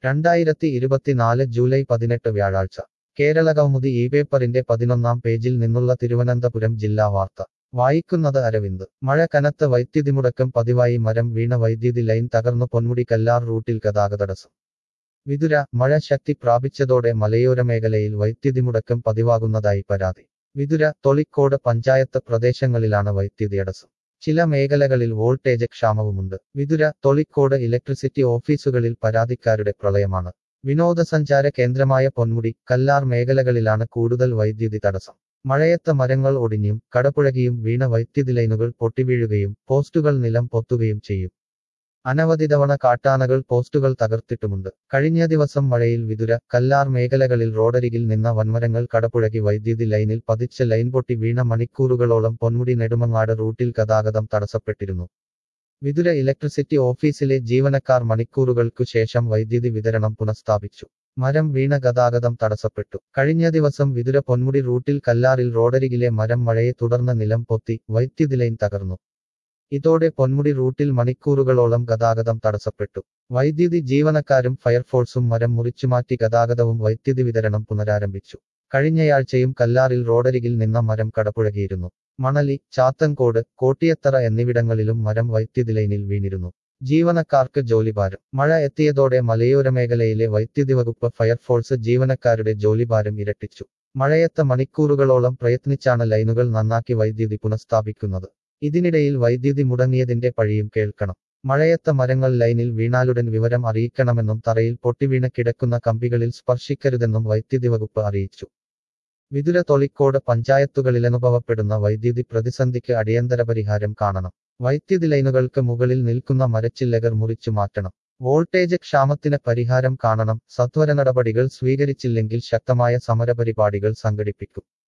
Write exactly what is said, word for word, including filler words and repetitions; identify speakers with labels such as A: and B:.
A: രണ്ടായിരത്തി ഇരുപത്തിനാല് ജൂലൈ പതിനെട്ട് വ്യാഴാഴ്ച കേരളകൗമുദി ഈ പേപ്പറിന്റെ പതിനൊന്നാം പേജിൽ നിന്നുള്ള തിരുവനന്തപുരം ജില്ലാ വാർത്ത വായിക്കുന്നത് അരവിന്ദ് മഴ കനത്ത വൈദ്യുതിമുടക്കം പതിവായി മരം വീണ വൈദ്യുതി ലൈൻ തകർന്നു പൊന്മുടി കല്ലാർ റൂട്ടിൽ ഗതാഗതടസ്സം വിതുര മഴ ശക്തി പ്രാപിച്ചതോടെ മലയോര മേഖലയിൽ വൈദ്യുതിമുടക്കം പതിവാകുന്നതായി പരാതി വിതുര തൊളിക്കോട് പഞ്ചായത്ത് പ്രദേശങ്ങളിലാണ് വൈദ്യുതിയടസ്സം ചില മേഖലകളിൽ വോൾട്ടേജ് ക്ഷാമവുമുണ്ട് വിതുര തൊളിക്കോട് ഇലക്ട്രിസിറ്റി ഓഫീസുകളിൽ പരാതിക്കാരുടെ പ്രളയമാണ് വിനോദസഞ്ചാര കേന്ദ്രമായ പൊന്മുടി കല്ലാർ മേഖലകളിലാണ് കൂടുതൽ വൈദ്യുതി തടസ്സം മഴയത്ത് മരങ്ങൾ ഒടിഞ്ഞും കടപുഴകിയും വീണ വൈദ്യുതി ലൈനുകൾ പൊട്ടിവീഴുകയും പോസ്റ്റുകൾ നിലം പൊത്തുകയും ചെയ്യും അനവധി തവണ കാട്ടാനകൾ പോസ്റ്റുകൾ തകർത്തിട്ടുമുണ്ട് കഴിഞ്ഞ ദിവസം മഴയിൽ വിതുര കല്ലാർ മേഖലകളിൽ റോഡരികിൽ നിന്ന വൻമരങ്ങൾ കടപുഴകി വൈദ്യുതി ലൈനിൽ പതിച്ച ലൈൻ പൊട്ടി വീണ മണിക്കൂറുകളോളം പൊന്മുടി നെടുമങ്ങാട് റൂട്ടിൽ ഗതാഗതം തടസ്സപ്പെട്ടിരുന്നു വിതുര ഇലക്ട്രിസിറ്റി ഓഫീസിലെ ജീവനക്കാർ മണിക്കൂറുകൾക്കു ശേഷം വൈദ്യുതി വിതരണം പുനഃസ്ഥാപിച്ചു മരം വീണ ഗതാഗതം തടസ്സപ്പെട്ടു കഴിഞ്ഞ ദിവസം വിതുര പൊന്മുടി റൂട്ടിൽ കല്ലാറിൽ റോഡരികിലെ മരം മഴയെ തുടർന്ന് നിലം പൊത്തി വൈദ്യുതി ലൈൻ തകർന്നു ഇതോടെ പൊന്മുടി റൂട്ടിൽ മണിക്കൂറുകളോളം ഗതാഗതം തടസ്സപ്പെട്ടു വൈദ്യുതി ജീവനക്കാരും ഫയർഫോഴ്സും മരം മുറിച്ചുമാറ്റി ഗതാഗതവും വൈദ്യുതി വിതരണം പുനരാരംഭിച്ചു കഴിഞ്ഞയാഴ്ചയും കല്ലാറിൽ റോഡരികിൽ നിന്ന മരം കടപുഴകിയിരുന്നു മണലി ചാത്തൻകോട് കോട്ടിയത്തറ എന്നിവിടങ്ങളിലും മരം വൈദ്യുതി ലൈനിൽ വീണിരുന്നു ജീവനക്കാർക്ക് ജോലിഭാരം മഴ എത്തിയതോടെ മലയോര മേഖലയിലെ വൈദ്യുതി വകുപ്പ് ഫയർഫോഴ്സ് ജീവനക്കാരുടെ ജോലിഭാരം ഇരട്ടിച്ചു മഴയത്ത് മണിക്കൂറുകളോളം പ്രയത്നിച്ചാണ് ലൈനുകൾ നന്നാക്കി വൈദ്യുതി പുനഃസ്ഥാപിക്കുന്നത് ഇതിനിടയിൽ വൈദ്യുതി മുടങ്ങിയതിന്റെ പഴിയും കേൾക്കണം മഴയത്ത മരങ്ങൾ ലൈനിൽ വീണാലുടൻ വിവരം അറിയിക്കണമെന്നും തറയിൽ പൊട്ടിവീണ് കിടക്കുന്ന കമ്പികളിൽ സ്പർശിക്കരുതെന്നും വൈദ്യുതി വകുപ്പ് അറിയിച്ചു വിതുര തൊളിക്കോട് പഞ്ചായത്തുകളിലനുഭവപ്പെടുന്ന വൈദ്യുതി പ്രതിസന്ധിക്ക് അടിയന്തര പരിഹാരം കാണണം വൈദ്യുതി ലൈനുകൾക്ക് മുകളിൽ നിൽക്കുന്ന മരച്ചില്ലകൾ മുറിച്ചു മാറ്റണം വോൾട്ടേജ് ക്ഷാമത്തിന് പരിഹാരം കാണണം സത്വര നടപടികൾ സ്വീകരിച്ചില്ലെങ്കിൽ ശക്തമായ സമരപരിപാടികൾ സംഘടിപ്പിക്കും